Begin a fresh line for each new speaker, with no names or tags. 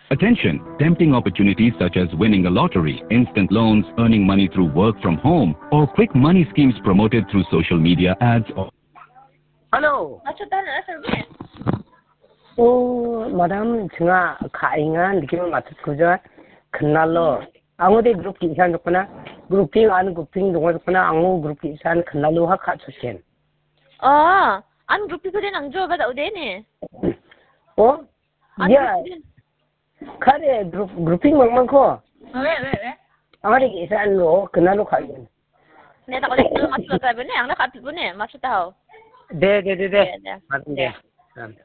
Attention! Tempting opportunities such as winning a lottery, instant loans, earning money through work from home, or quick money schemes promoted through social media ads or...
Hello. Madam, 제가 가잉한 느낌을 맡았고요. 그날로 아무데 그룹 기산 좋거나 그룹핑 안 그룹핑 동안 좋거나 아무 그룹 기산 그날로 하카 좋겐.
An grupi ko din ang job at din eh.
야, 카레 그룹핑 magmangko.
왜?
아무리 기산로 그날로 가긴.
내가 어디 또 맞추다 보네. 안 나갔을 뿐에 맞추다.
네. 맞네.